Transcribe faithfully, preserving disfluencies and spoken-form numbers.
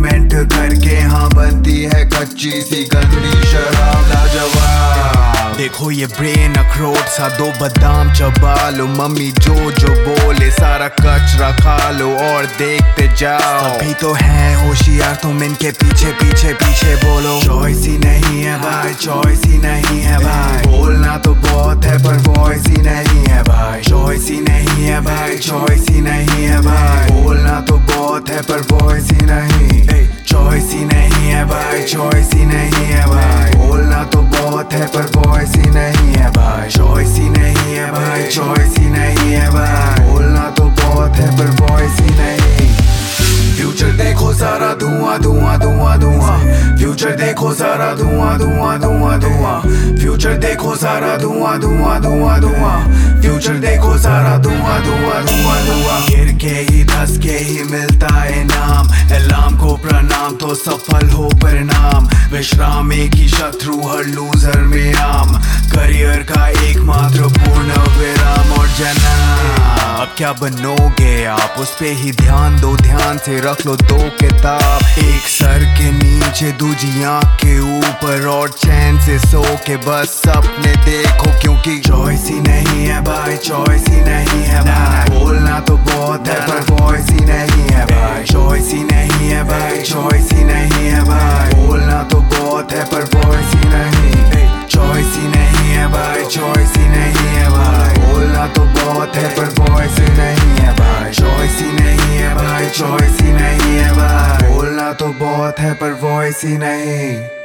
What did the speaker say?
Experiment करके हाँ बनती है कच्ची सी गंदी शराब लाजवाब। देखो ये ब्रेन अखरोट सा, दो बादाम चबा लो, मम्मी जो जो बोले सारा कचरा खा लो और देखते जाओ। अभी तो है होशियार तुम इनके पीछे पीछे पीछे बोलो। चॉइस ही नहीं है भाई, चॉइस ही नहीं है भाई, बोलना तो बहुत है पर वॉइस ही नहीं है भाई। चॉइस ही नहीं है भाई, चॉइस ही नहीं है भाई, बोलना तो बहुत है पर वॉइस ही नहीं। चॉइस ही नहीं है भाई, चॉइस ही नहीं है भाई, बोलना तो बहुत है पर वॉइस ही नहीं है भाई। चॉइस ही नहीं है भाई, चॉइस ही नहीं है भाई, बोलना तो बहुत है पर वॉइस ही नहीं। फ्यूचर देखो सारा धुआं धुआं धुआं धुआं, फ्यूचर देखो सारा धुआं धुआं धुआं धुआं, फ्यूचर देखो सारा धुआं धुआं धुआं धुआं, फ्यूचर देखो सारा धुआं धुआं धुआं धुआं। गिर के ही धस के ही मिलता है नाम, अलार्म को प्रणाम तो सफल हो परिणाम। विश्राम एक ही शत्रु हर लूजर में आम, करियर का एकमात्र पूर्ण विराम और जन्म। अब क्या बनोगे आप, उस पे ही ध्यान दो, ध्यान से रख लो दो किताब, एक सर के नीचे दूजी आंख के ऊपर, और चैन से सो के बस सपने देखो। क्योंकि चॉइस ही नहीं है भाई, चॉइस ही नहीं है भाई, बोलना तो बहुत है पर वॉइस ही नहीं है भाई। चॉइस ही नहीं है भाई, चॉइस ही नहीं है भाई, बोलना तो बहुत है पर वॉइस ही नहीं। चॉइस ही नहीं है भाई, चॉइस ही नहीं है भाई, बोलना तो बहुत है पर वॉइस ही नहीं है भाई। चॉइस ही नहीं है भाई, चॉइस ही नहीं है भाई, बोलना तो बहुत है पर वॉइस ही नहीं।